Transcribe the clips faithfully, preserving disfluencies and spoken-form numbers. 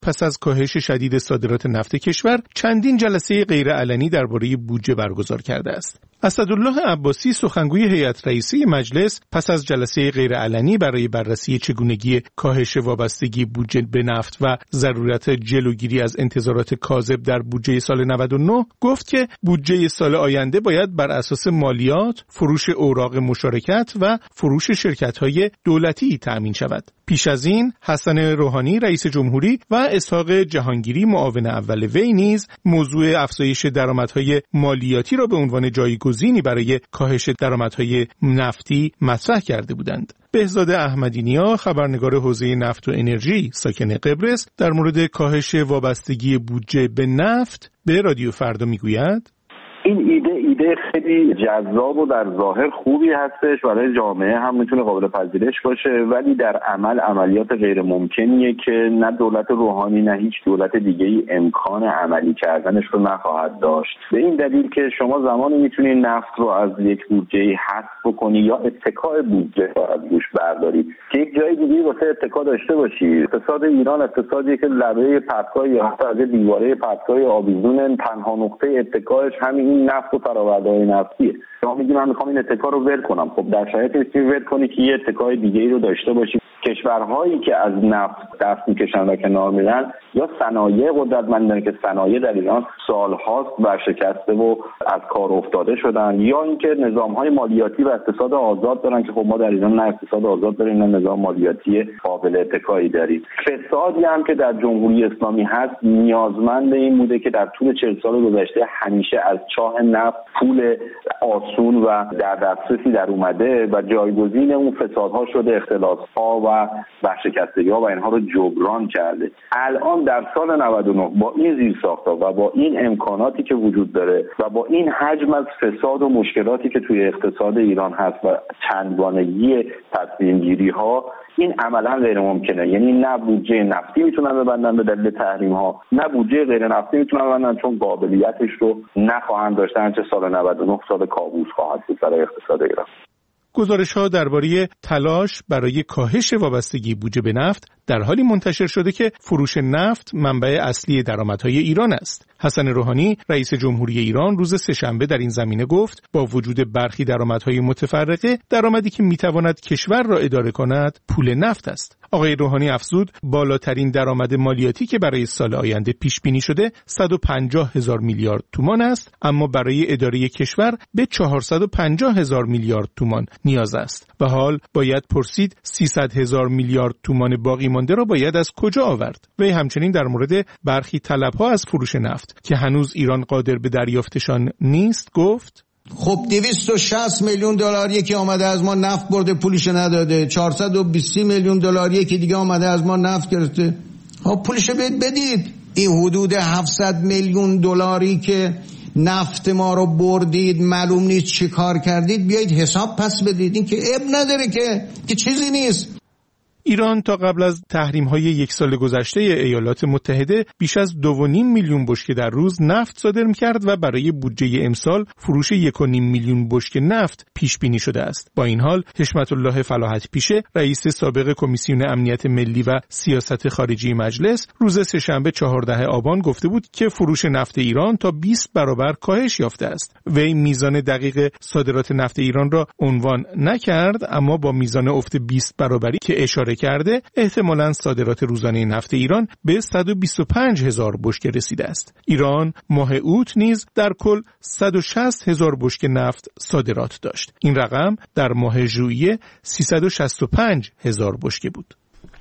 پس از کاهش شدید صادرات نفت کشور چندین جلسه غیرعلنی درباره بودجه برگزار کرده است. اسدالله عباسی سخنگوی هیئت رئیسه مجلس پس از جلسه غیرعلنی برای بررسی چگونگی کاهش وابستگی بودجه به نفت و ضرورت جلوگیری از انتظارات کاذب در بودجه سال نود و نه گفت که بودجه سال آینده باید بر اساس مالیات، فروش اوراق مشارکت و فروش شرکت‌های دولتی تأمین شود. پیش از این حسن روحانی رئیس جمهوری و اسحاق جهانگیری معاون اول وی نیز موضوع افزایش درآمدهای مالیاتی را به عنوان جایگزینی برای کاهش درآمدهای نفتی مطرح کرده بودند. بهزاد احمدی‌نیا خبرنگار حوزه نفت و انرژی ساکن قبرس در مورد کاهش وابستگی بودجه به نفت به رادیو فردا میگوید: این ایده ایده خیلی جذاب و در ظاهر خوبی هستش، برای جامعه هم میتونه قابل پذیرش باشه، ولی در عمل عملیات غیر ممکنیه که نه دولت روحانی نه هیچ دولت دیگه ای امکان عملی کردنش رو نخواهد داشت. به این دلیل که شما زمانی میتونید نفت رو از یک بودجه حذف بکنی یا اتکای بودجه رو از روش بردارید که یک جای دیگه واسه اتکا داشته باشی. اقتصاد ایران اقتصادیه که لبه پرتگاه یا حتی از دیواره پرتگاه آویزون تنها نقطه اتکاش همین این نفت و فرآورده‌های نفتیه. شما میگی من میخوام این اتکا رو ول کنم، خب در شرایطی میتونی ول کنی که یه اتکای دیگه ای رو داشته باشی. کشورهایی که از نفت دست میکشن و کنار میرن یا صنایع قدرتمندن که صنایع در ایران سالهاست ورشکسته و از کار افتاده شدن، یا اینکه نظامهای مالیاتی و اقتصاد آزاد دارن که خب ما در ایران نه اقتصاد آزاد داریم نه نظام مالیاتی قابل اتکایی داریم. فسادی هم که در جمهوری اسلامی هست نیازمند این بوده که در طول چهل سال گذشته همیشه از چاه نفت پول آسون و در دسترسی در اومده و جایگزین اون فسادها شده، اختلاس‌ها و ورشکستگی‌ها و اینها رو جبران کرده. الان در سال نود و نه با این زیرساخت‌ها و با این امکاناتی که وجود داره و با این حجم از فساد و مشکلاتی که توی اقتصاد ایران هست و چندگانگی تصمیم‌گیری‌ها، این عملا غیر ممکنه. یعنی نه بودجه نفتی میتونن ببندن به دلیل تحریم ها، نه بودجه غیر نفتی میتونن ببندن چون قابلیتش رو نخواهند داشتن، چه سال نود و نه سال کابوس خواهد بود برای اقتصاد ایران. گزارش‌ها درباره تلاش برای کاهش وابستگی بودجه به نفت در حالی منتشر شده که فروش نفت منبع اصلی درآمدهای ایران است. حسن روحانی رئیس جمهوری ایران روز سه‌شنبه در این زمینه گفت با وجود برخی درآمدهای متفرقه، درآمدی که میتواند کشور را اداره کند پول نفت است. آقای روحانی افزود بالاترین درآمد مالیاتی که برای سال آینده پیش بینی شده صد و پنجاه هزار میلیارد تومان است، اما برای اداره کشور به چهارصد و پنجاه هزار میلیارد تومان نیاز است و حال باید پرسید سیصد هزار میلیارد تومان باقی مانده را باید از کجا آورد. وی همچنین در مورد برخی طلب‌ها از فروش نفت که هنوز ایران قادر به دریافتشان نیست گفت: خب دویست و شصت میلیون دلار یکی آمده از ما نفت برده پولش نداده، چهارصد و بیست میلیون دلار یکی دیگه آمده از ما نفت گرفته، خب پولش بهت بدید. این حدود هفتصد میلیون دلاری که نفت ما رو بردید معلوم نیست چی کار کردید، بیایید حساب پس بدید. این که اب نداره که که چیزی نیست. ایران تا قبل از تحریم‌های یک سال گذشته ایالات متحده بیش از دو و نیم میلیون بشکه در روز نفت صادر می‌کرد و برای بودجه امسال فروش یک و نیم میلیون بشکه نفت پیش بینی شده است. با این حال حشمت الله فلاحت پیشه رئیس سابق کمیسیون امنیت ملی و سیاست خارجی مجلس روز سه‌شنبه چهاردهم آبان گفته بود که فروش نفت ایران تا بیست برابر کاهش یافته است. وی میزان دقیق صادرات نفت ایران را عنوان نکرد، اما با میزان افت بیست برابری که اشاره کرده احتمالاً صادرات روزانه نفت ایران به صد و بیست و پنج هزار بشکه رسیده است. ایران ماه اوت نیز در کل صد و شصت هزار بشکه نفت صادرات داشت. این رقم در ماه ژوئیه سیصد و شصت و پنج هزار بشکه بود.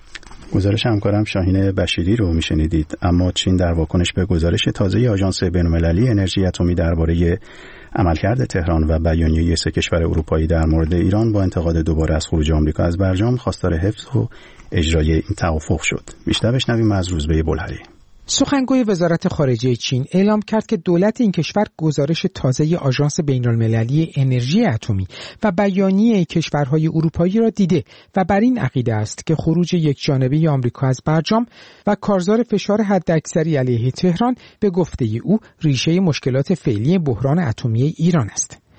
گزارش همکارم شاهین بشیری رو میشنیدید. اما چین در واکنش به گزارش تازه آژانس بین‌المللی انرژی اتمی درباره عملکرد تهران و بیانیه سه کشور اروپایی در مورد ایران با انتقاد دوباره از خروج آمریکا از برجام خواستار حفظ و اجرای این توافق شد. بیشتر بشنویم از روزبه بلهری. سخنگوی وزارت خارجه چین اعلام کرد که دولت این کشور گزارش تازه آژانس بین‌المللی انرژی اتمی و بیانیه کشورهای اروپایی را دیده و بر این عقیده است که خروج یکجانبه آمریکا از برجام و کارزار فشار حداکثری علیه تهران به گفته او ریشه مشکلات فعلی بحران اتمی ایران است.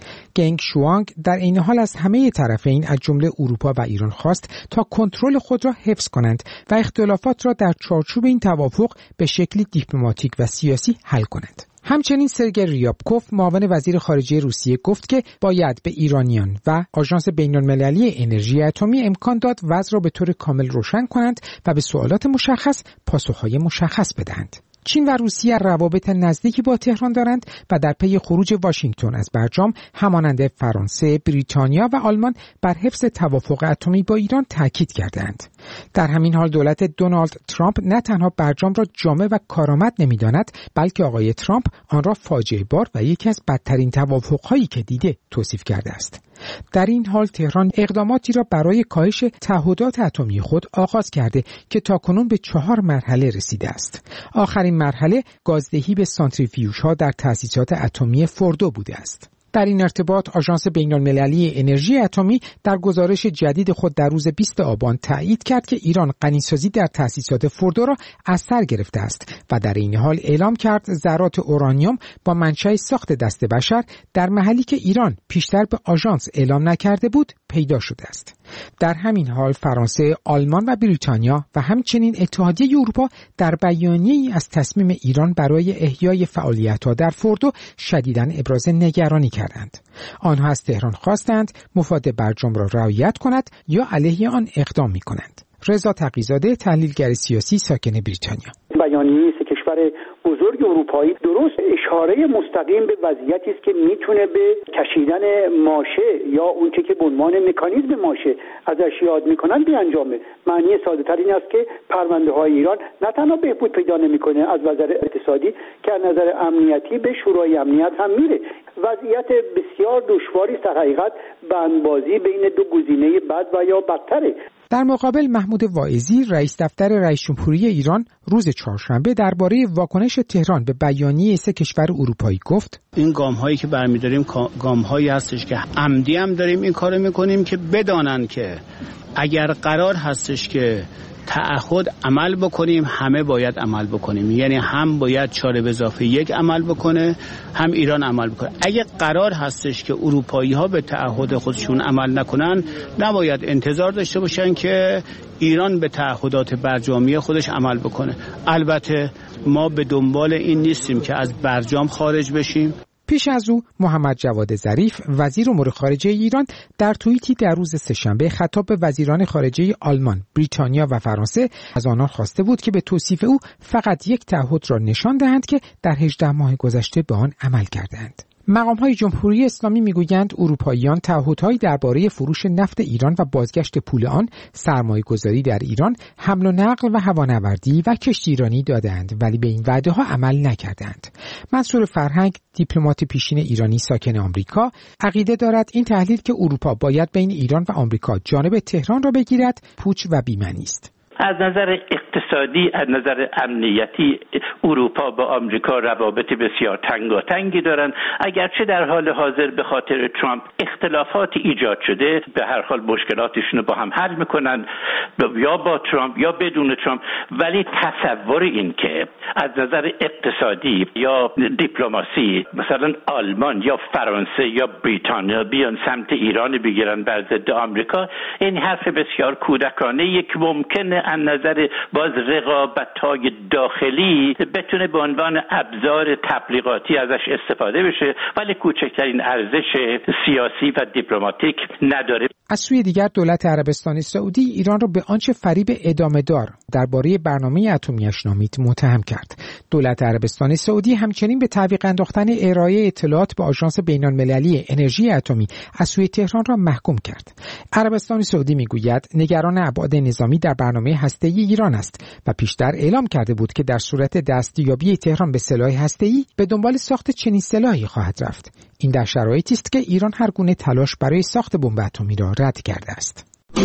گنگ شوانگ در این حال از همه طرفین از جمله اروپا و ایران خواست تا کنترل خود را حفظ کنند و اختلافات را در چارچوب این توافق به شکلی دیپلماتیک و سیاسی حل کنند. همچنین سرگئی ریابکوف معاون وزیر خارجه روسیه گفت که باید به ایرانیان و آژانس بین‌المللی انرژی اتمی امکان داد وضع را به طور کامل روشن کنند و به سوالات مشخص پاسخهای مشخص بدهند. چین و روسیه روابط نزدیکی با تهران دارند و در پی خروج واشنگتن از برجام همانند فرانسه، بریتانیا و آلمان بر حفظ توافق اتمی با ایران تاکید کردند. در همین حال دولت دونالد ترامپ نه تنها برجام را جامع و کارآمد نمی‌داند، بلکه آقای ترامپ آن را فاجعه بار و یکی از بدترین توافق‌هایی که دیده توصیف کرده است. در این حال تهران اقداماتی را برای کاهش تعهدات اتمی خود آغاز کرده که تاکنون به چهار مرحله رسیده است. آخرین مرحله گازدهی به سانتریفیوژها در تأسیسات اتمی فوردو بوده است. در این ارتباط آژانس بین‌المللی انرژی اتمی در گزارش جدید خود در روز بیست آبان تایید کرد که ایران غنیسازی در تأسیسات فوردو را از سر گرفته است و در این حال اعلام کرد ذرات اورانیوم با منشأ ساخت دست بشر در محلی که ایران پیشتر به آژانس اعلام نکرده بود پیدا شده است. در همین حال فرانسه، آلمان و بریتانیا و همچنین اتحادیه اروپا در بیانیه‌ای از تصمیم ایران برای احیای فعالیت‌ها در فوردو شدیداً ابراز نگرانی کردند. آنها از تهران خواستند مفاد برجام را رعایت کند یا علیه آن اقدام می‌کنند. رضا تقی‌زاده، تحلیلگر سیاسی ساکن بریتانیا: بیانیه سه کشور بزرگ اروپایی درست اشاره مستقیم به وضعیتی است که میتونه به کشیدن ماشه یا اون چه که به عنوان مکانیزم ماشه ازش یاد میکنن بیانجامه. معنی ساده تر این است که پرونده های ایران نه تنها بهبود پیدا نمیکنه از نظر اقتصادی که از نظر امنیتی به شورای امنیت هم میره. وضعیت بسیار دشواری است در حقیقت بندبازی بین دو گزینه بد و یا بدتره. در مقابل محمود واعظی رئیس دفتر رئیس جمهوری ایران روز چهارشنبه درباره واکنش تهران به بیانیه سه کشور اروپایی گفت: این گام هایی که برمی‌داریم گام هایی هستش که عمدی هم داریم این کارو می‌کنیم که بدانن که اگر قرار هستش که تعهد عمل بکنیم همه باید عمل بکنیم، یعنی هم باید چهار به اضافه یک عمل بکنه هم ایران عمل بکنه. اگه قرار هستش که اروپایی ها به تعهد خودشون عمل نکنن نباید انتظار داشته باشن که ایران به تعهدات برجامی خودش عمل بکنه. البته ما به دنبال این نیستیم که از برجام خارج بشیم. پیش از او محمد جواد ظریف وزیر امور خارجه ایران در توییتی در روز سه‌شنبه خطاب به وزیران خارجه آلمان، بریتانیا و فرانسه از آنان خواسته بود که به توصیف او فقط یک تعهد را نشان دهند که در هجده ماه گذشته به آن عمل کردند. مقام‌های جمهوری اسلامی می‌گویند اروپاییان تعهدهایی درباره فروش نفت ایران و بازگشت پول آن، سرمایه‌گذاری در ایران، حمل و نقل و هوانوردی و کشتیرانی دادند ولی به این وعده‌ها عمل نکردند. منصور فرهنگ، دیپلمات پیشین ایرانی ساکن آمریکا، عقیده دارد این تحلیل که اروپا باید بین ایران و آمریکا جانب تهران را بگیرد پوچ و بی‌معنی است. از نظر اقتصادی، از نظر امنیتی اروپا با آمریکا روابط بسیار تنگاتنگی دارن. اگرچه در حال حاضر به خاطر ترامپ اختلافات ایجاد شده، به هر حال مشکلاتشون رو با هم حل میکنن، یا با ترامپ یا بدون ترامپ. ولی تصور این که از نظر اقتصادی یا دیپلماسی مثلا آلمان یا فرانسه یا بریتانیا بیان سمت ایران بگیرن بر ضد آمریکا، این حرف بسیار کودکانه یک ممکنه از نظر باز رقابت‌های داخلی بتونه به عنوان ابزار تبلیغاتی ازش استفاده بشه، ولی کوچکترین ارزش سیاسی و دیپلماتیک نداره. از سوی دیگر دولت عربستان سعودی ایران را به آنچه فریب ادامه دار درباره برنامه اتمی‌اش نامید متهم کرد. دولت عربستان سعودی همچنین به تعویق انداختن ارائه اطلاعات به آژانس بین‌المللی انرژی اتمی از سوی تهران را محکوم کرد. عربستان سعودی میگوید نگران ابعاد نظامی در برنامه هسته‌ای ایران است و پیشتر اعلام کرده بود که در صورت دستیابی تهران به سلاح هسته‌ای به دنبال ساخت چنین سلاحی خواهد رفت. این در شرایطی است که ایران هر گونه تلاش برای ساخت بمب اتمی را رد کرده است.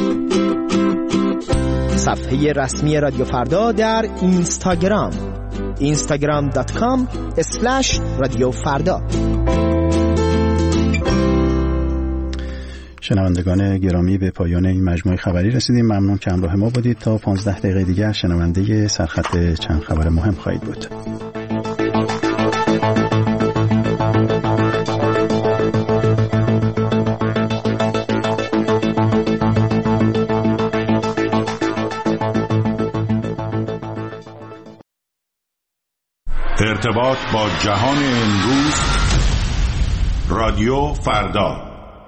صفحه رسمی رادیو فردا در اینستاگرام اینستاگرام دات کام اسلش رادیو فردا. شنوندگان گرامی، به پایان این مجموعه خبری رسیدیم. ممنون که همراه ما بودید. تا پانزده دقیقه دیگر شنونده سرخط چند خبر مهم خواهید بود. ارتباط با جهان امروز، رادیو فردا.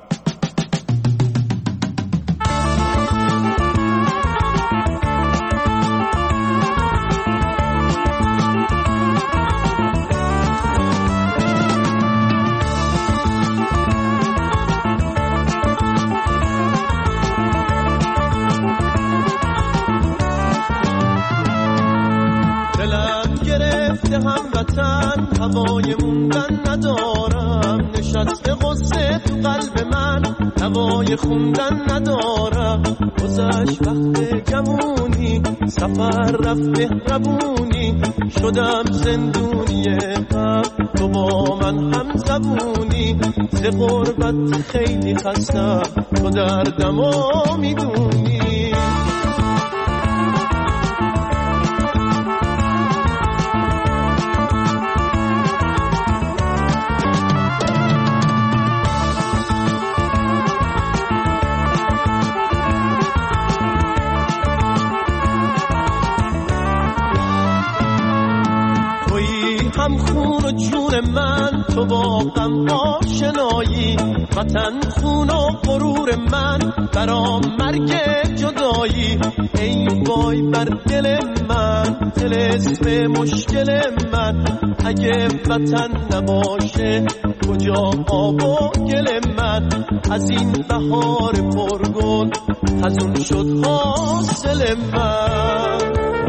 هوای موندن ندارم، نشسته غصه تو قلب من، هوای خوندن ندارم. گذشت وقت جوونی، سفر رفت مهربونی، شدم زندونی غم، تو با من هم زبونی. ز غربت خیلی خستم، تو دردمو میدونی. هم خون و جون من، تو با غم آشنایی، وطن خون و غرور من، برام مرگ جدایی. ای وای بر دل من، دل اسم مشکل من، اگه وطن نباشه کجا آب و گل من. از این بهار پرگل خزون شد حاصل من.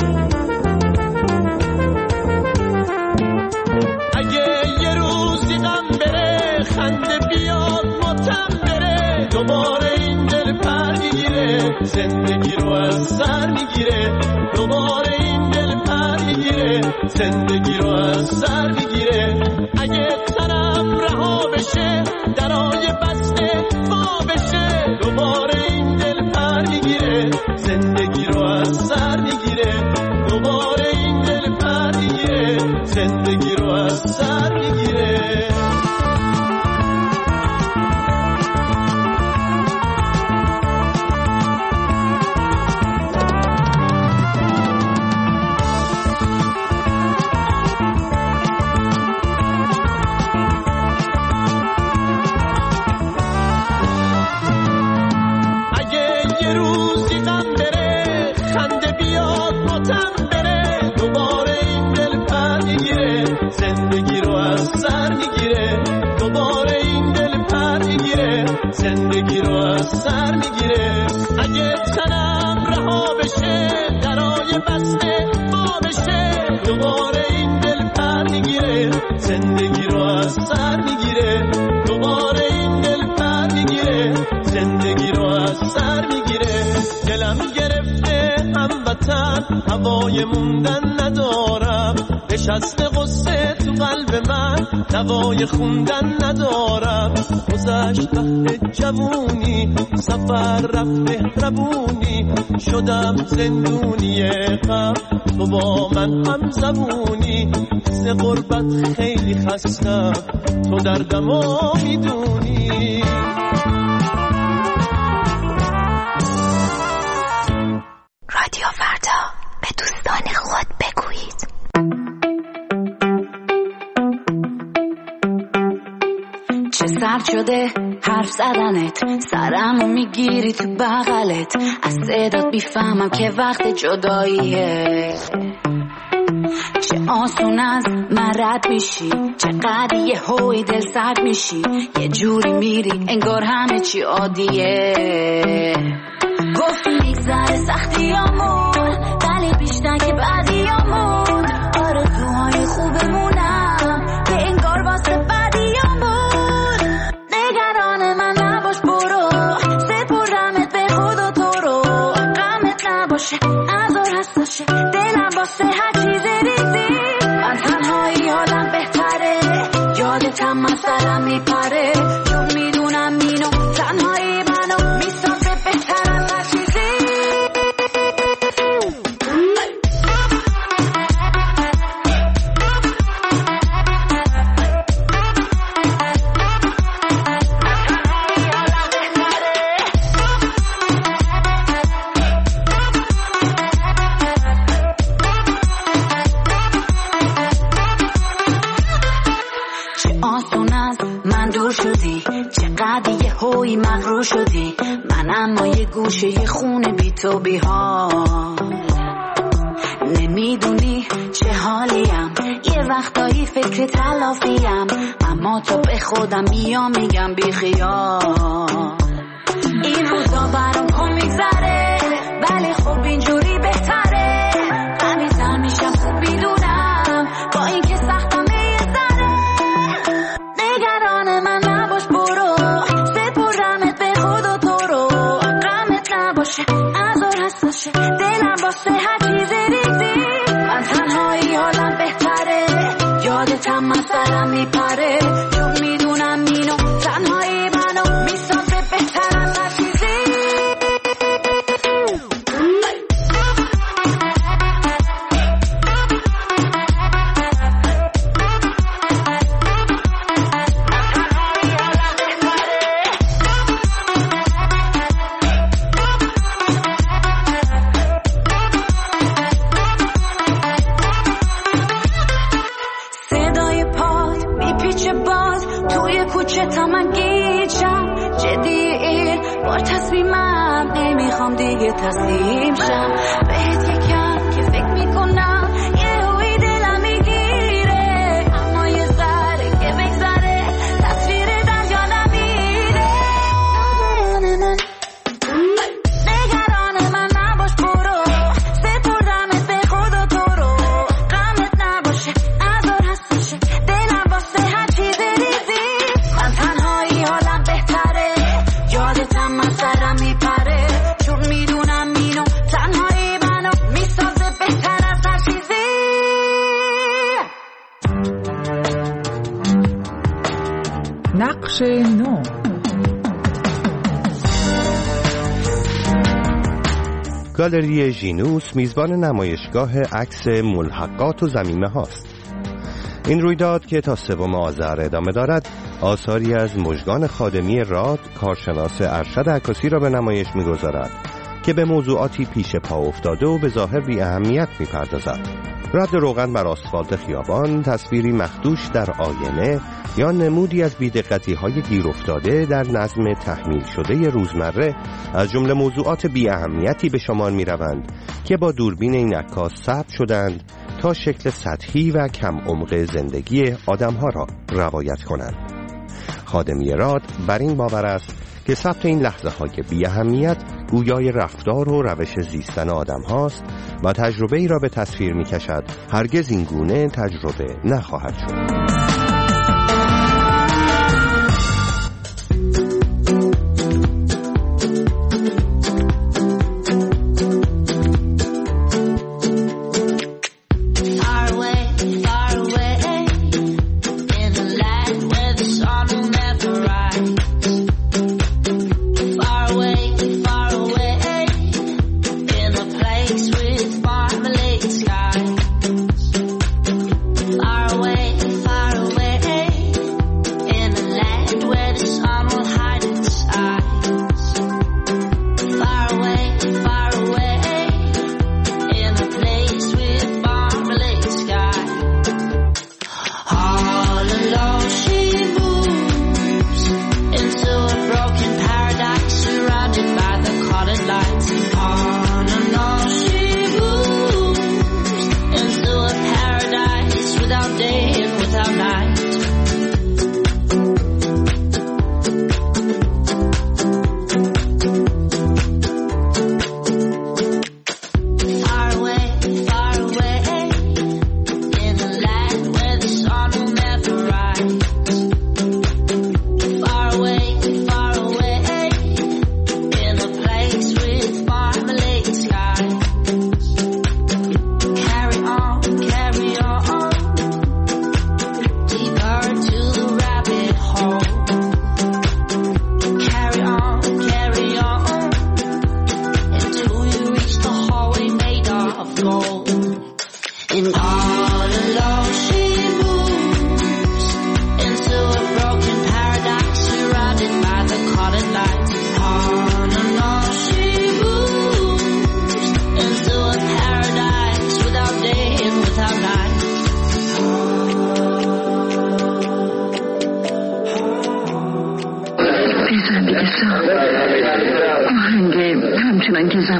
خنده بیاد ماتم بره، دوباره این دل پر میگیره، زندگی رو از سر میگیره. دوباره این دل پر میگیره، زندگی رو از سر میگیره. اگه تنم رها بشه، درای بسته وا بشه، دوباره این دل پر میگیره، زندگی رو از سر میگیره. دوباره این دل پر میگیره، زندگی رو از سر میگیره. زندگی رو از سر میگیره. اگه تنم رها بشه، درای بسته وا بشه، دوباره این دل پر میگیره، زندگی رو از سر میگیره. دوباره این دل پر میگیره، زندگی رو از سر میگیره. دلم گرفته هموطن، هوای موندن ندارم، نشسته غصه تو قلب من، دوای خوندن ندارم. گذشت وقت جوونی، سفر رفت مهربونی، شدم زندونی غم، تو با من هم زبونی. ز غربت خیلی خستم، تو دردمو میدونی. رادیو فردا، به دوستان خود بگویید. چه سرد شده حرف زدنت، سرمو میگیری تو بغلت، از صدات بیفهمم که وقت جداییه. چه آسون از من رد میشی، چقدر یه هوی دل سرد میشی، یه جوری میری انگار همه چی عادیه. گفتی میگذره سختیامون، ولی بیشتر که بعدیامون، آرزوهای خوبمونم که انگار واسه بعدیامون. نگران من نباش برو، سپردمت به خدا تو رو، غمت نباشه ازار هستاشه، دلم واسه هر چیز ریزی. من تنهایی حالم بهتره، یادتم من سرم میپره، چون میدونم اینو تنهایی منو میسازه بهتر از هر چیزی. شدی، چقدر یه هوی مغرور شدی، من اما یه گوشه یه خونه بی تو بی حال. نمیدونی چه حالیم، یه وقتایی فکر تلافیم، اما تو به خودم میام میگم بی خیال. این روزا برام کن میگذره، ولی خب اینجوری بهتره. غمیزتر میشم خوب میدونم، با این که سختم یه ذره. نگران من نباش برو، سپردمت به خود و تو رو. غمت نباشه ازار هست باشه، دلم واسه هر چیز ریزی. من تنهایی حالم بهتره، یادتم من سرم میپره، چون میدونم اینو تنهایی منو میسازه بهتر از هر چیزی. صدای پاد میپیچه باز توی کوچه تا من گیجم. جدی بار تصمیمم، نمیخوام دیگه تسلیم شم. بهت یکم که فکر میکنم یه هوی دلم میگیره، اما یه ذره که بگذره تصویر دریا نمیره. نگران من نباش برو، سپردمت به خود و تو رو. غمت نباشه ازار هست باشه، دلم واسه هر چیز ریزی. من تنهایی حالم بهتره، یادتم من سرم میپره، چون میدونم اینو تنهایی منو میسازه بهتر از هر چیزی. نقش نو. گالری ژینوس میزبان نمایشگاه عکس ملحقات و ضمیمه هاست. این رویداد که تا سوم آذر ادامه دارد، آثاری از مژگان خادمی راد، کارشناس ارشد عکاسی را به نمایش می‌گذارد که به موضوعاتی پیش پا افتاده و به ظاهر بی اهمیت می‌پردازد. رد روغن بر آسفالت خیابان، تصویری مخدوش در آینه یا نمودی از بی‌دقتی‌های گیر افتاده در نظم تحمیل شده روزمره از جمله موضوعات بی اهمیتی به شمار می‌روند که با دوربین این عکاس ثبت شدند تا شکل سطحی و کم عمق زندگی آدم‌ها را روایت کنند. خادمی راد بر این باور است که ثبت این لحظه‌های بی اهمیت گویای رفتار و روش زیستن آدم هاست و تجربه ای را به تصویر می کشد هرگز این گونه تجربه نخواهد شد. Far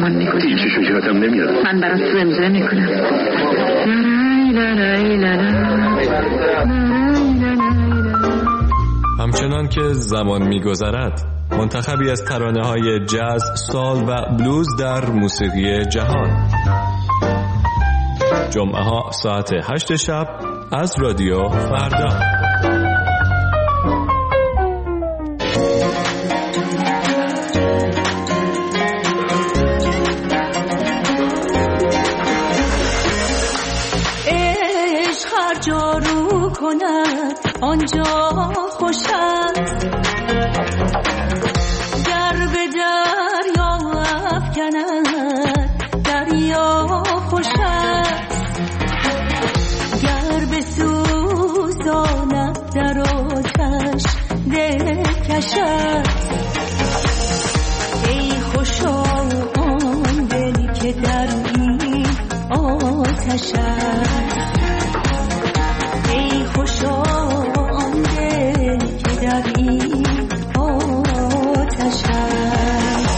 زمان میگذره. هیچ چیشو یادم نمیاد. من برات زمزمه میکنم. همچنان که زمان میگذرد، منتخبی از ترانه‌های جاز، سال و بلوز در موسیقی جهان. جمعه ها ساعت هشت شب از رادیو فردا. عشق هر جا رو کند آنجا خوش است، گر به دریا افکند دریا خوش است، گر به سوزاند در آتش دلکش است. ای خوشا آن دلی که در این آتش است، ای خوشا آن دلی که در این آتش است.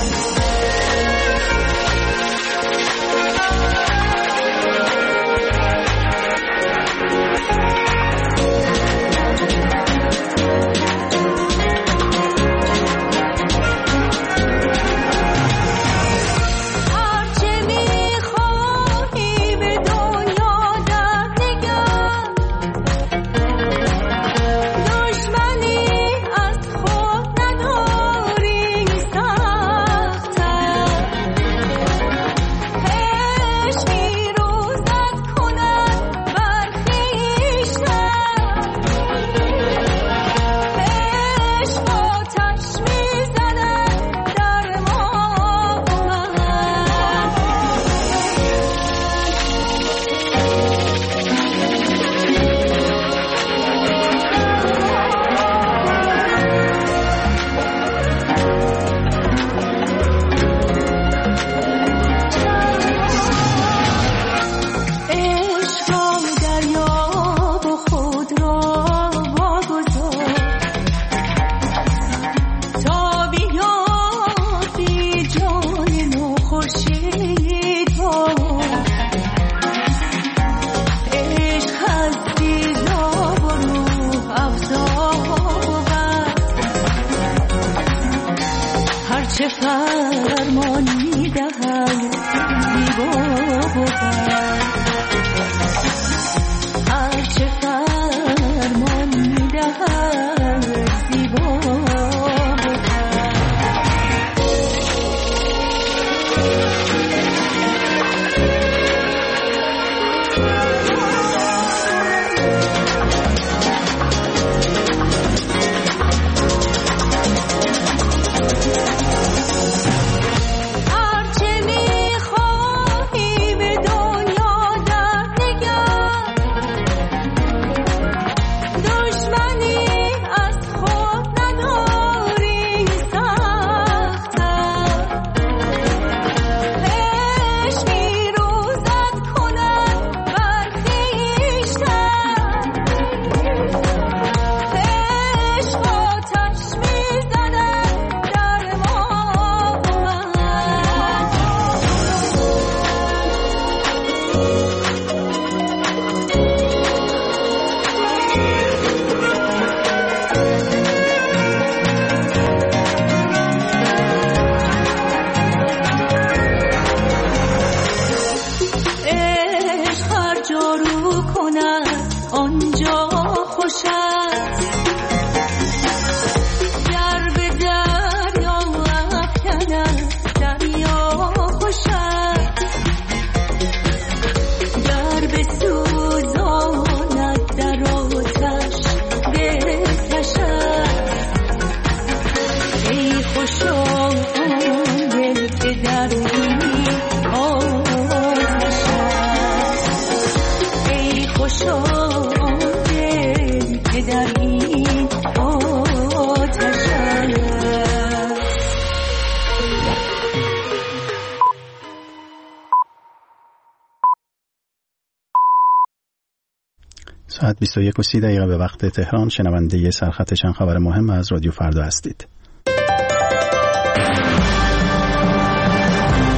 ساعت بیست و یک و سی دقیقه به وقت تهران. شنونده سرخط چند خبر مهم از رادیو فردا هستید.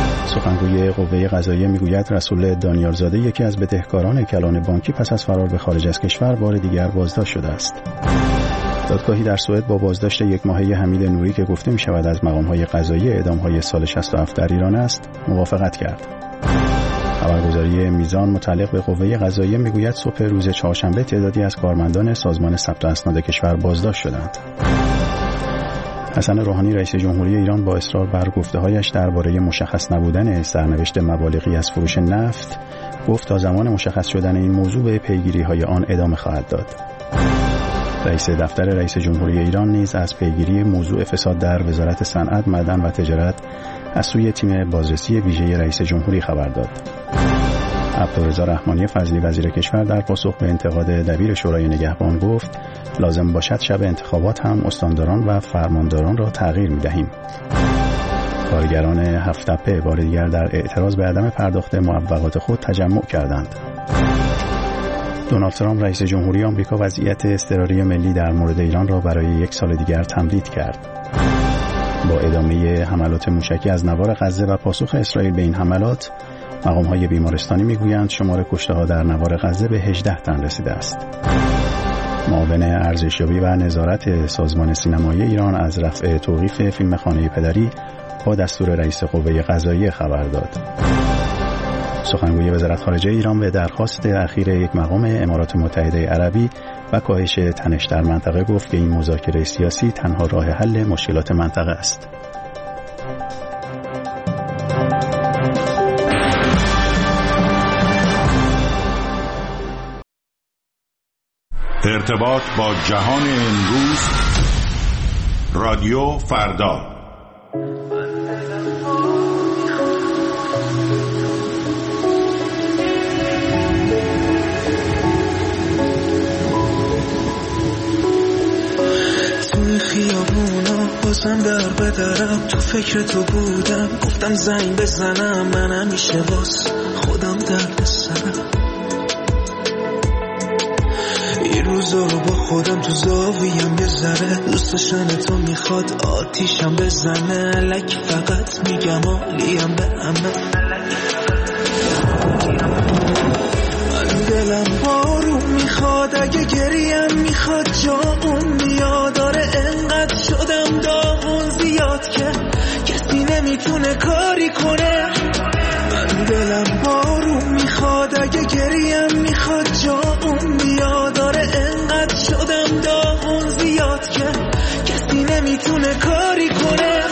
سخنگوی قوه قضاییه میگوید رسول دانیارزاده یکی از بدهکاران کلان بانکی پس از فرار به خارج از کشور بار دیگر بازداشت شده است. دادگاهی در سوئد با بازداشت یک ماهه حمید نوری که گفته می شود از مقام‌های قضایی اعدام‌های سال شصت و هفت در ایران است موافقت کرد. خبرگزاری میزان متعلق به قوه قضاییه میگوید صبح روز چهارشنبه تعدادی از کارمندان سازمان ثبت اسناد کشور بازداشت شدند. حسن روحانی رئیس جمهوری ایران با اصرار بر گفته‌هایش درباره مشخص نبودن سرنوشت مبالغی از فروش نفت گفت تا زمان مشخص شدن این موضوع به پیگیری‌های آن ادامه خواهد داد. رئیس دفتر رئیس جمهوری ایران نیز از پیگیری موضوع فساد در وزارت صنعت، معدن و تجارت از سوی تیم بازرسی ویژه رئیس جمهوری خبر داد. عبدالرضا رحمانی فضلی وزیر کشور در پاسخ به انتقاد دبیر شورای نگهبان گفت لازم باشد شب انتخابات هم استانداران و فرمانداران را تغییر می‌دهیم. کارگران هفت تپه بار دیگر در اعتراض به عدم پرداخت معوقات خود تجمع کردند. دونالد ترامپ رئیس جمهوری آمریکا وضعیت اضطراری ملی در مورد ایران را برای یک سال دیگر تمدید کرد. با ادامه حملات موشکی از نوار غزه و پاسخ اسرائیل به این حملات، مقام‌های بیمارستانی می‌گویند شمار کشته‌ها در نوار غزه به هجده تن رسیده است. معاون ارزشیابی و نظارت سازمان سینمایی ایران از رفع توقیف فیلم خانه پدری با دستور رئیس قوه قضاییه خبر داد. سخنگوی وزارت خارجه ایران به درخواست اخیر یک مقام امارات متحده عربی و کاهش تنش در منطقه گفت که این مذاکره سیاسی تنها راه حل مشکلات منطقه است. ارتباط با جهان امروز، رادیو فردا. توی خیابونا بازم در بدرم، تو فکر تو بودم گفتم زنگ بزنم، من همیشه باز خودم درد سرم. این روزا رو با خودم تو زاویم یه ذره دوست داشتن تو میخواد آتیشم بزنه، لک فقط میگم آلیم به همه. من دلم بارون میخواد، اگه گریم میخواد جا اون میاد، داره انقدر شدم داغون زیاد که کسی نمیتونه کاری کنه. من دلم بارون میخواد، اگه گریم میخواد جا اون میاد، داره انقدر شدم داغون زیاد که کسی نمیتونه کاری کنه.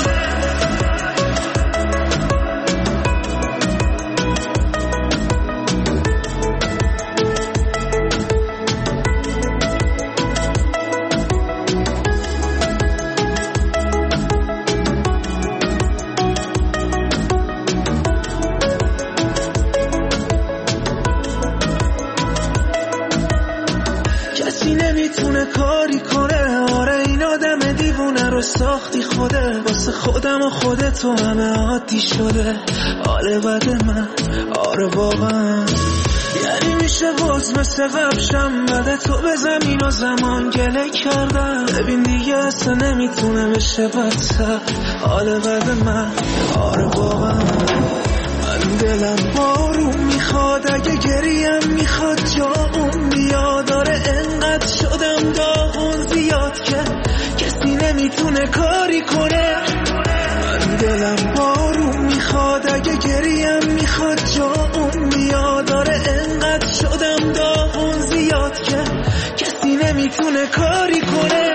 کاری کنه، آره این آدم دیوونه رو ساختی خوده، واسه خودم و خودت و همه عادی شده حال بد من، آره واقعا. یعنی میشه باز مثل قبشم بده تو به زمین و زمان گله کردم، ببین دیگه اصلا نمیتونه بشه بدتر حال بد من، آره واقعا. من دلم بارون میخواد، اگه گریم میخواد جا اون بیاد، داره انقدر شدم داغون زیاد که کسی نمیتونه کاری کنه. من دلم بارون میخواد، اگه گریم میخواد جا اون بیاد، داره انقدر شدم داغون زیاد که کسی نمیتونه کاری کنه.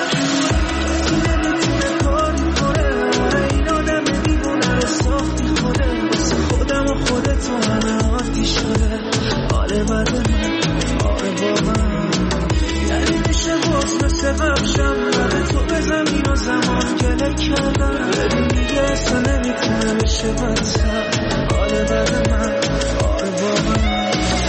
خودتو همه عادی شده حال بد من، آره واقعا. یعنی میشه باز مثل قبشم بده تو به زمین و زمان گله کردم، ببین دیگه اصلا نمیتونه بشه بدتر حال بد من، آره واقعا.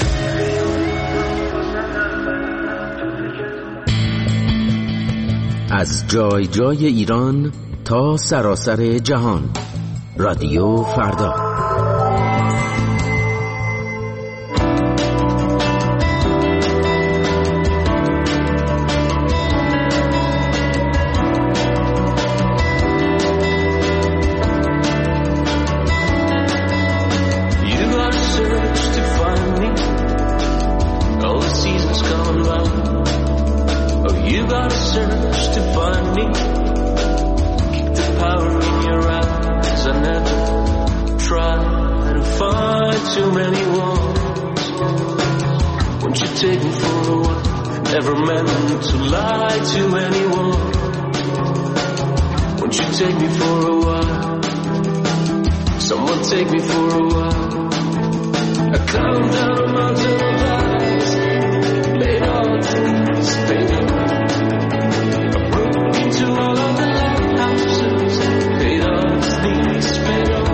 از جای جای ایران تا سراسر جهان، رادیو فردا. too many ones. Won't you take me for a while? Never meant to lie to anyone. Won't you take me for a while? Someone take me for a while. I climb down a mountain of lies, made all things fade. I broke into all of the lighthouses, paid off these paid off.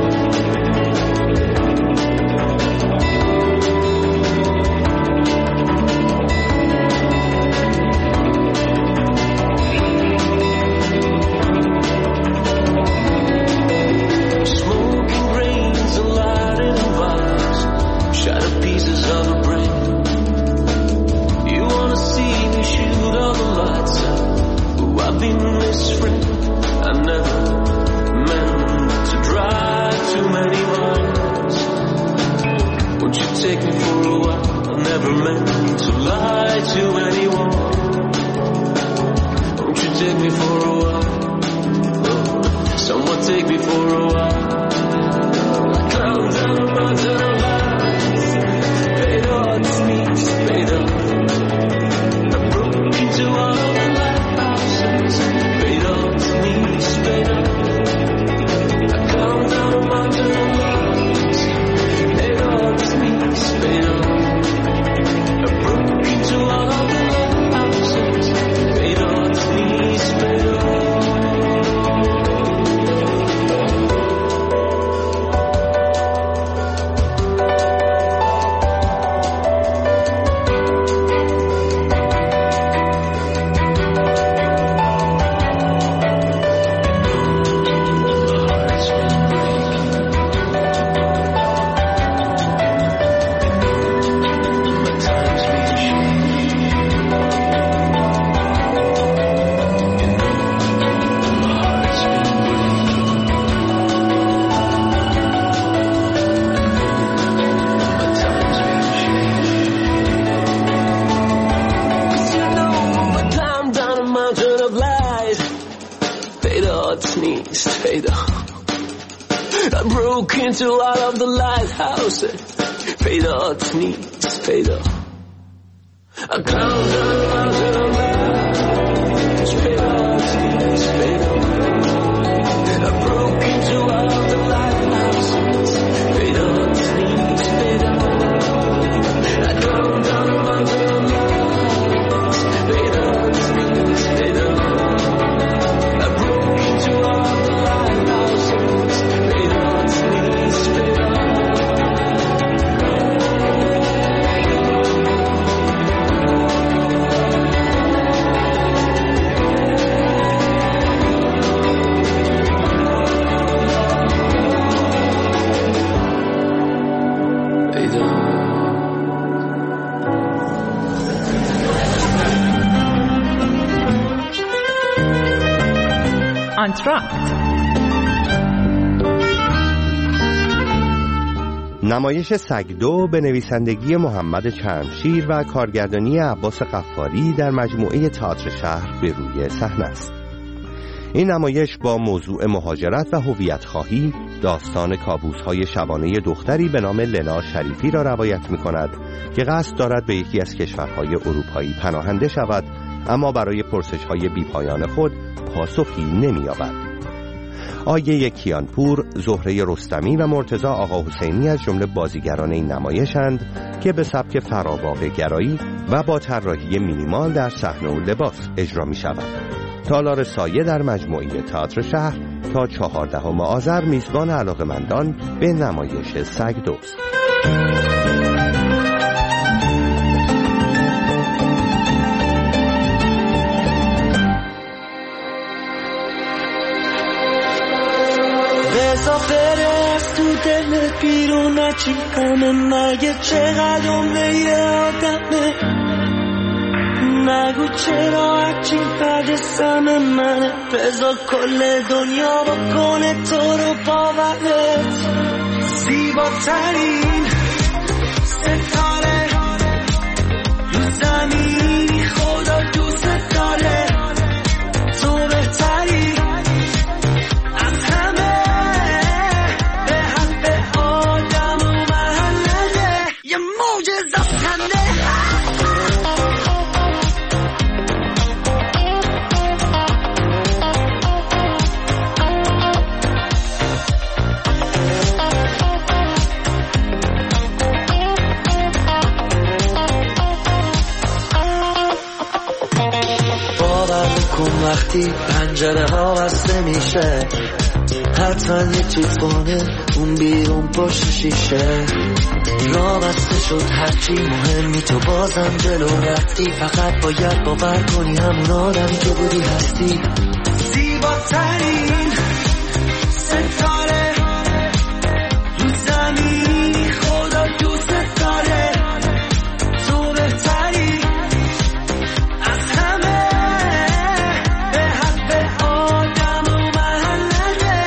Into all of the lighthouses, fade out, sneeze, fade out. I climb down the mountain of lights, fade out, sneeze, fade out. I broke into all of the lighthouses, fade out, sneeze, fade out. I climb down the mountain of lights, fade out, sneeze, fade out. I broke into all of the lighthouses, fade out, sneeze, fade out. آنتراکت نمایش سگدو به نویسندگی محمد چرمشیر و کارگردانی عباس غفاری در مجموعه تئاتر شهر به روی صحنه است. این نمایش با موضوع مهاجرت و هویت خواهی داستان کابوس‌های شبانه دختری به نام لنا شریفی را روایت می‌کند که قصد دارد به یکی از کشورهای اروپایی پناهنده شود، اما برای پرسش‌های بی‌پایان خود پاسخی نمی‌یابد. آیه کیانپور، زهره رستمی و مرتضی آقا حسینی از جمله بازیگران این نمایشند که به سبک فراواقع گرایی و با طراحی مینیمال در صحنه و لباس اجرا می‌شود. تالار سایه در مجموعه تئاتر شهر تا چهاردهم آذر میزبان علاقه‌مندان به نمایش سگدوست. بزا برس تو دلت بیرون نچی کنه، مگه چقدر عمره یه آدمه، نگو چرا هرچی فرد سم منه، بزا کل دنیا بکنه تو رو باورت، زیباترین ستاره رو زمینی خدا دوست داره، تو بهتری از همه به حق آدم و محله. کن وقتی پنجره ها بسته میشه، حتما یه توفانه اون بیرون پشت شیشه. را بسته شد هرچی مهمی تو بازم جلو رفتی، فقط باید باور کنی همون آدمی که بودی هستی. زیباترین ستاره رو زمین خدا دوست داره، تو بهتری از همه به حق آدم و محله.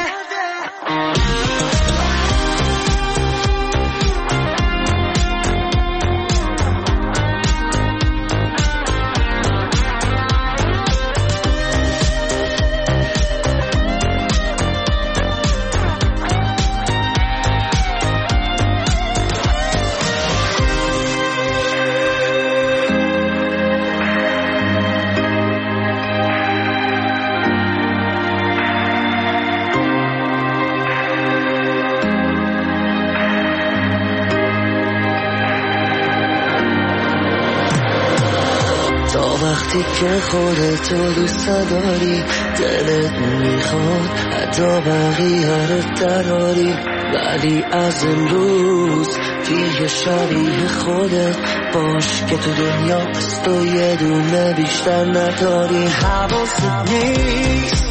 وقتی که خودتو دوست داری، دلت میخواد حتی بقیه رو دراری، ولی از امروز دیگه شبیه خودت باش که تو دنیا از تو یه دونه بیشتر نداری. حواست نیست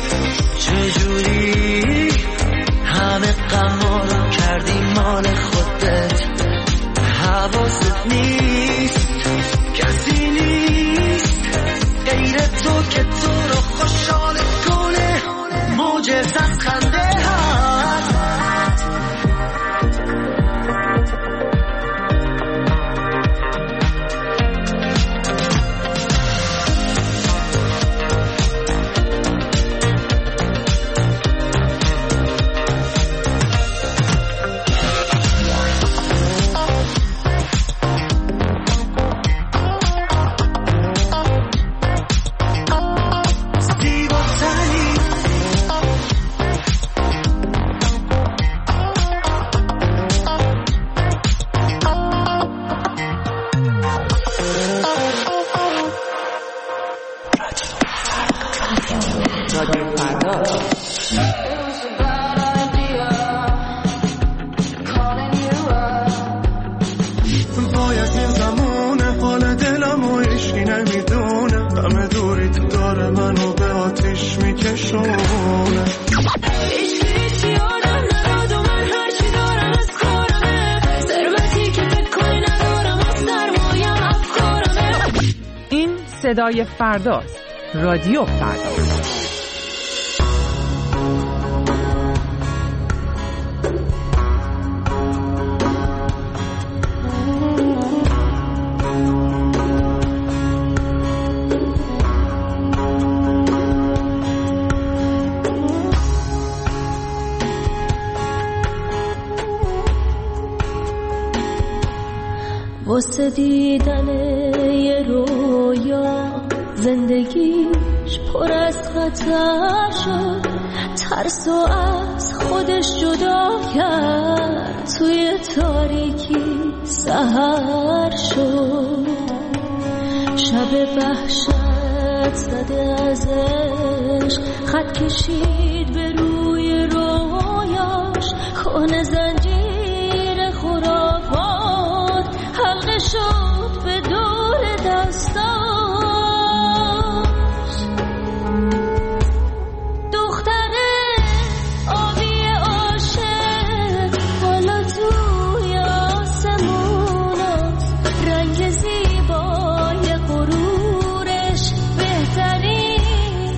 چجوری همه غما رو کردی مال خودت، حواست نیست کسی نیست غیر تو که تو رو خوشحالت کنه، معجزه از خنده هست. صدای فرداست. رادیو فردا. واسه دیدن یه رویا زندگیش پر از خطر شد، ترسو از خودش جدا کرد، توی تاریکی سحر شد، شب وحشت زده از عشق خط کشید به روی رویاش، کنه زنجیر خرافات حلقه شد به دور دستاش.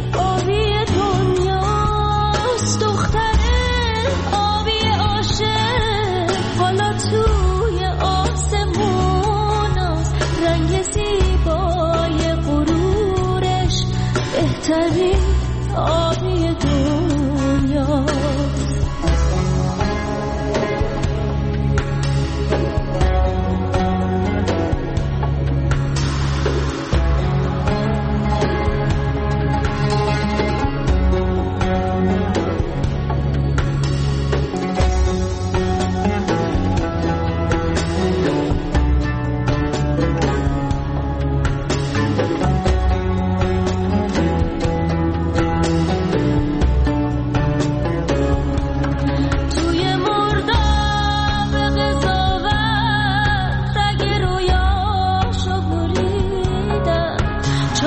دختر آبی عاشق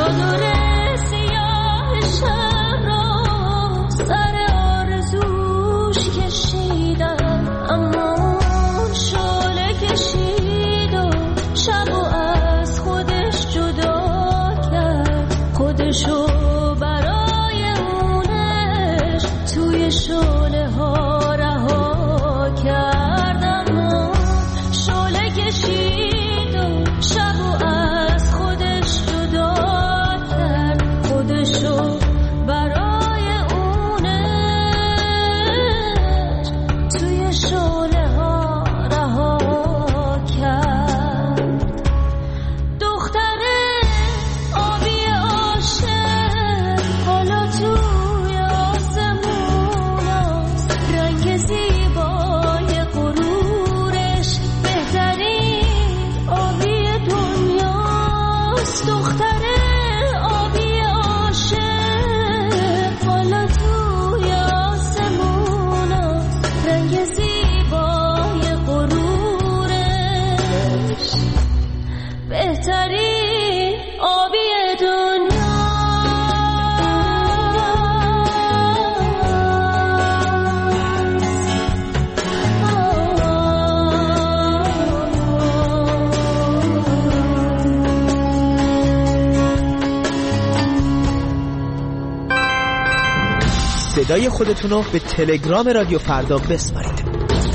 صدای خودتون رو به تلگرام رادیو فردا بسپارید.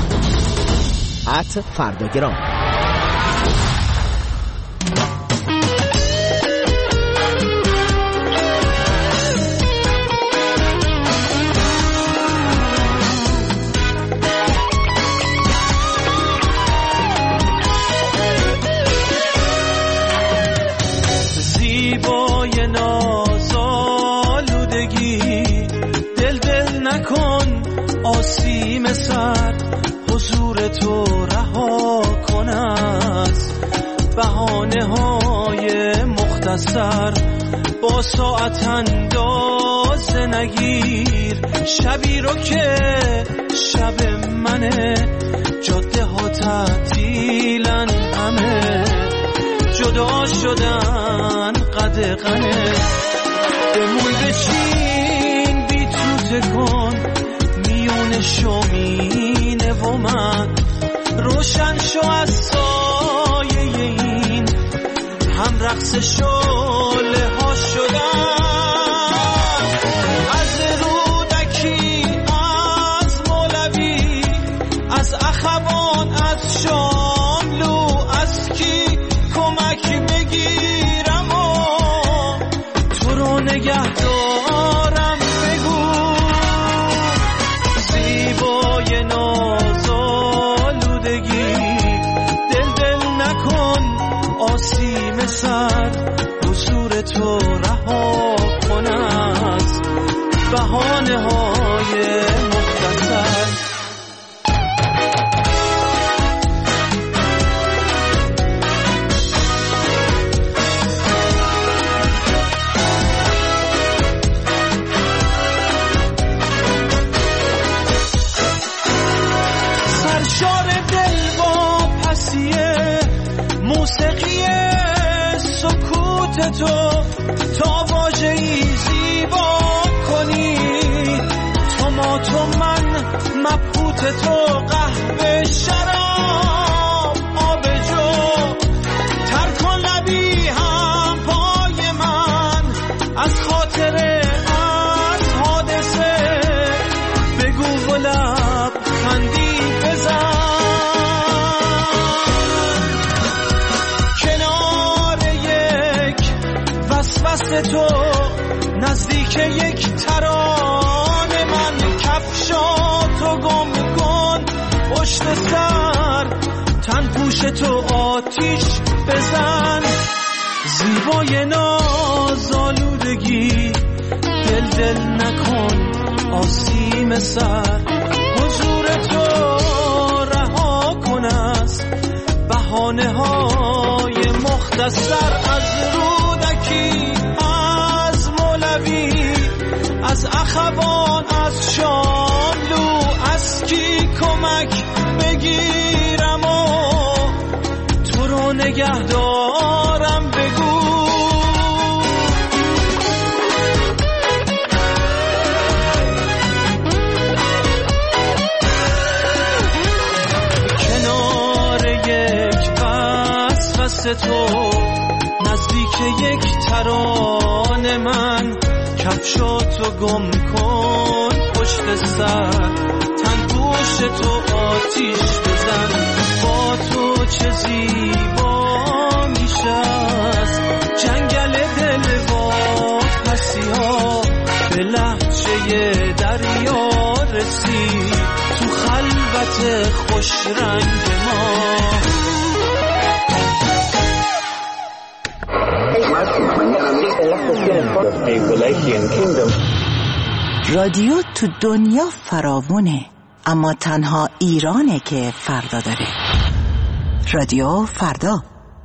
ات فرداگرام. زیبای نازآلودگی دل دل نکن آسیم سر حضور تو رها کن از بهانه های مختصر با ساعت انداز نگیر شبی رو که شب منه جاده ها تعطیلن همه جدا شدن قدغنه بمون بچین بی توته کن میون شومینه و من روشن شو از سایه این هم رقص شعله ها شدن از رودکی از مولوی از اخوان از شاملو از کی کمک بگیرم و تو رو نگه دارم بگو زیبای نازآلودگی دل دل نکن آسیم سر حضور تو رها کن از بهانه های مختصر سرشار دل با پسیه موسیقی سکوت تو تا واژه‌ای زیبا کنی تو ما تو من مبهوت تو قهوه شراب آب جو تر کن لبی هم پای من از خاطره از حادثه بگو و لب خندی بزن کنار یک وسوسه تو نزدیک یک ترانه من کفشاتو گم کن پشت سر تن پوش تو آتیش بزن زیبای نازآلودگی دل دل نکن آسیم سر حضور تو رها کن از بهانه های مختصر از رودکی از مولوی از اخوان از شاملو از کی کمک بگیرم و تو رو نگه دارم بگو تو نزدیک یک ترانه من، کفشاتو گم کن پشت سر، تنگوش تو آتیش بزن، با تو چه زیبا میشه از جنگل دل و پسی ها، به لحجه دریا رسید تو خلوت خوش رنگ ما. رادیو تو دنیا فراوونه، اما تنها ایرانه که فردا داره. رادیو فردا.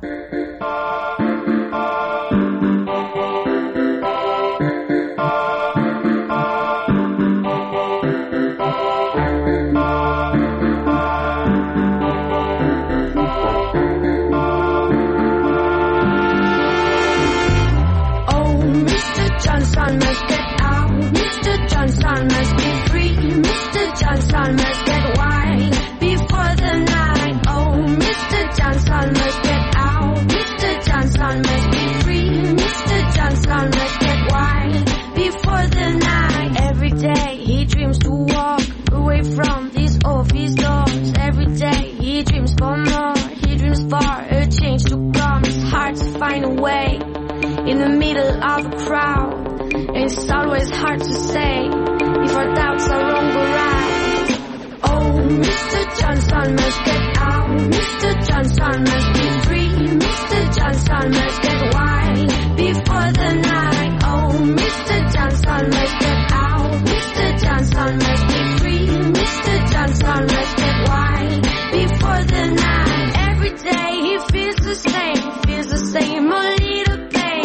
In the middle of a crowd, it's always hard to say if our doubts are wrong or right. Oh, Mister Johnson must get out, Mister Johnson must be free, Mister Johnson must get wide before the night. Oh, Mister Johnson must get out, Mister Johnson must be free, Mister Johnson must get wide before the night. Every day he feels the same, feels the same, a little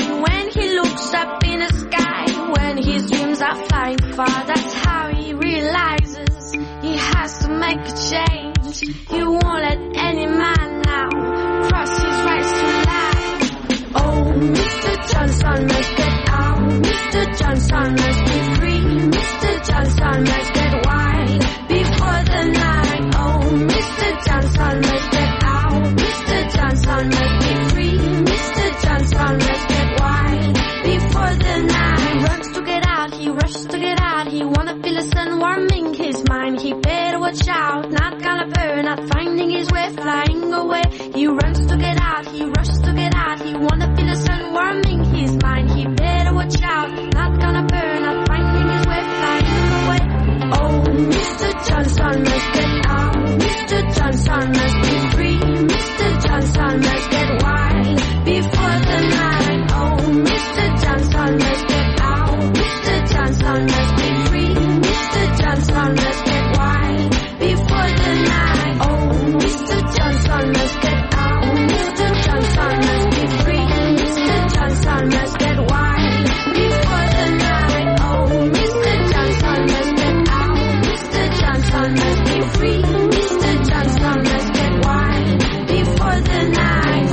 up in the sky when his dreams are flying far. That's how he realizes he has to make a change. He won't let any man now cross his rights to life. Oh, Mister Johnson must get out, Mister Johnson must be free, Mister Johnson must get wide before the night. Oh, Mister Johnson must get out, Mister Johnson must be free, Mister Johnson must get wide before the night. He runs to get out, he rushes to get out. He wanna feel the sun warming his mind. He better watch out, not gonna burn, not finding his way, flying away. He runs to get out, he rushes to get out. He wanna feel the sun warming his mind. He better watch out, not gonna burn, not finding his way, flying away. Oh, Mister Johnson must get out, Mister Johnson must be free, Mister Johnson must get wide before the night. Oh, Mister Johnson must get out, Mister Johnson must be free, Mister Johnson must get wide before the night. Oh, Mister Johnson must get out, Mister Johnson must be free, Mister Johnson must get wide before the night. Oh, Mister Johnson must get out, Mister Johnson must be free, Mister Johnson must get wide before the night.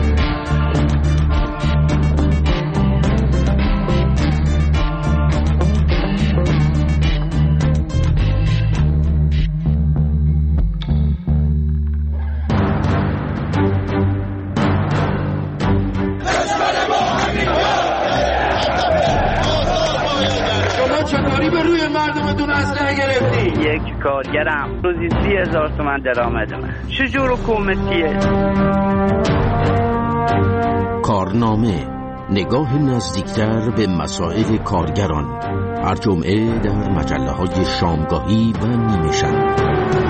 یک کارگرم روزی سی هزار تومن درآمد من. چجور حکومتیه؟ کارنامه، نگاه نزدیکتر به مسائل کارگران، هر جمعه در مجله های شامگاهی و نیمه شب.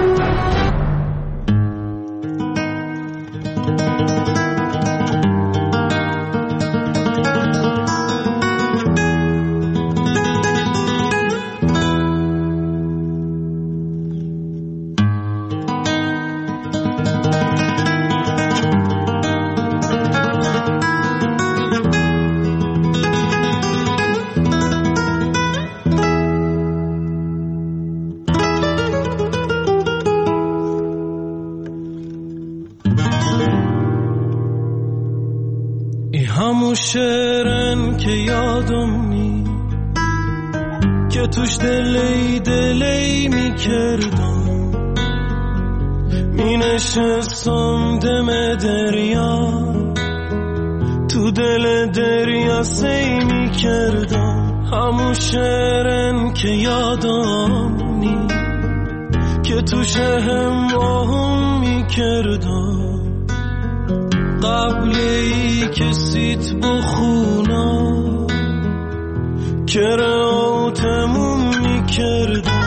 همون شعرن که یادم نی که توش دلی دلی می کردم، می نشستم دم دریا تو دل دریا سی می کردم، همون شعرن که یادم نی که تو شهم آهم می کردم قبل ای که سیت بخونم که رعوتمون می کردم.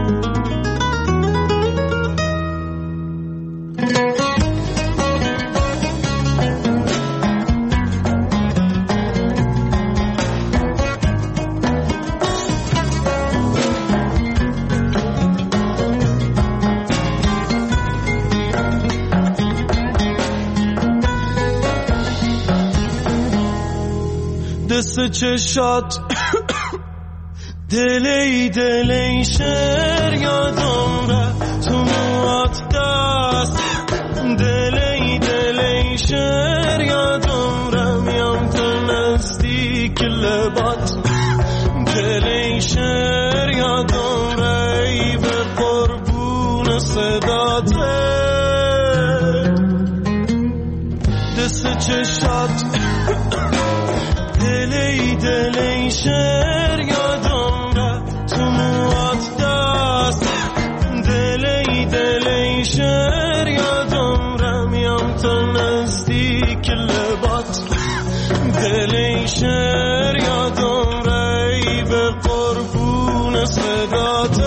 دست چشات دلی دلی شعر یادم را تو موات دست دلی دلی شعر یادم را میام تو نزدیک لبات دلی شعر یادم را ای به قربون صدات دست چشات دلی دلی شعر یادم را تو موات دست دلی دلی شعر یادم را میام تا نزدیک لبات دلی شعر یادم را ای به قربون صدات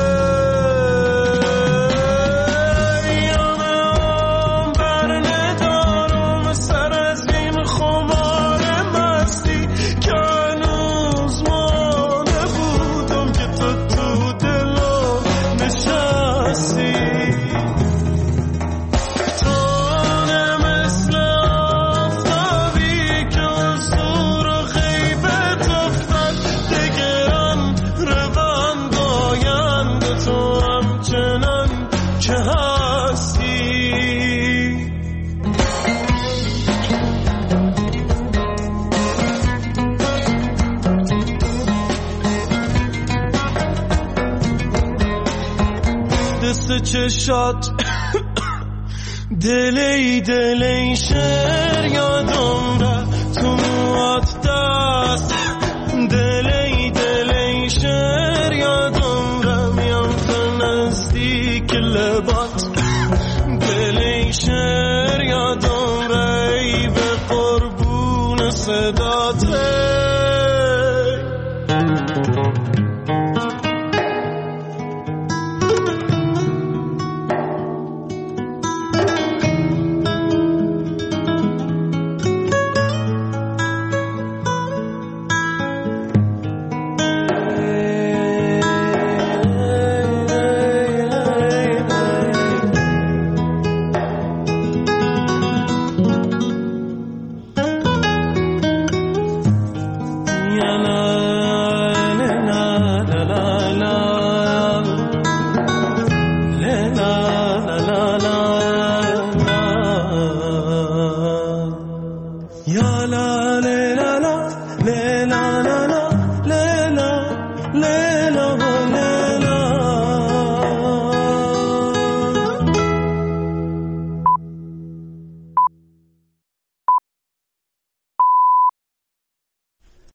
چشات دلی دلی شعر یادم را تو موات دست دلی دلی شعر یادم را میام تو نزدیک لبات دلی شعر یادم را ای به قربون صدات